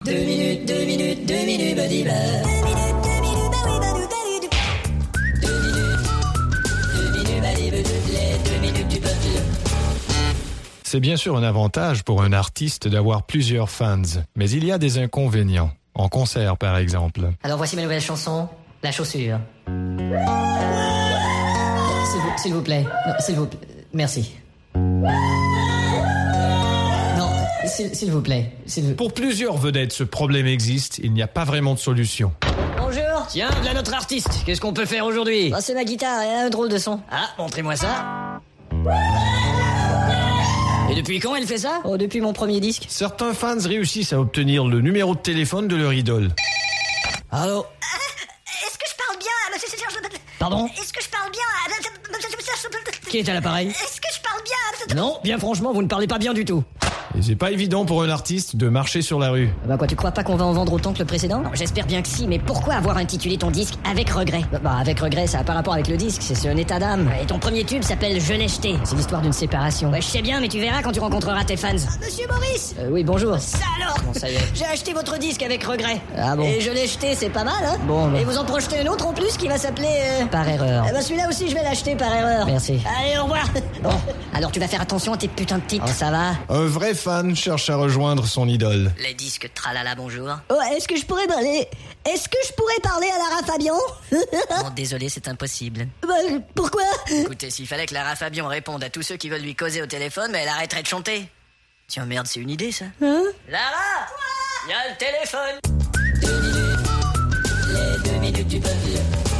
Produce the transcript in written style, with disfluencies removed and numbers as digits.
2 minutes, body bar. 2 minutes du peuple. C'est bien sûr un avantage pour un artiste d'avoir plusieurs fans, mais il y a des inconvénients. En concert, par exemple. Alors voici ma nouvelle chanson, La chaussure. S'il vous plaît. Non, s'il vous plaît. Merci. Non, s'il vous plaît. Pour plusieurs vedettes, ce problème existe. Il n'y a pas vraiment de solution. Bonjour. Tiens, voilà notre artiste. Qu'est-ce qu'on peut faire aujourd'hui? C'est ma guitare, elle a un drôle de son. Ah, montrez-moi ça. Et depuis quand elle fait ça? Oh, depuis mon premier disque. Certains fans réussissent à obtenir le numéro de téléphone de leur idole. Allô? Est-ce que je parle bien? Pardon? Est-ce que je parle bien? Qui est à l'appareil? Est-ce que je parle bien? Non, bien franchement, vous ne parlez pas bien du tout. Et c'est pas évident pour un artiste de marcher sur la rue. Bah quoi, tu crois pas qu'on va en vendre autant que le précédent? Non, j'espère bien que si, mais pourquoi avoir intitulé ton disque Avec regret? Bah avec regret, ça a pas rapport avec le disque, c'est un état d'âme. Et ton premier tube s'appelle Je l'ai jeté. C'est l'histoire d'une séparation. Ouais, je sais bien, mais tu verras quand tu rencontreras tes fans. Monsieur Maurice! Oui, bonjour. Ça alors! Bon, ça y est. J'ai acheté votre disque avec regret. Ah bon? Et je l'ai jeté, c'est pas mal, hein? Bon, bah. Et vous en projetez un autre en plus qui va s'appeler... Par erreur. Eh ben celui-là aussi, je vais l'acheter par erreur. Merci. Allez, au revoir. Bon, alors tu vas faire attention à tes putains de titres. Oh, ça va? Un vrai fan cherche à rejoindre son idole. Les disques tralala, bonjour. Oh, est-ce que je pourrais parler à Lara Fabian? Non, désolé, c'est impossible. Pourquoi? Écoutez, s'il fallait que Lara Fabian réponde à tous ceux qui veulent lui causer au téléphone, mais elle arrêterait de chanter. Tiens, merde, c'est une idée, ça. Hein? Lara! Y'a le téléphone! 2 minutes, les 2 minutes du peuple.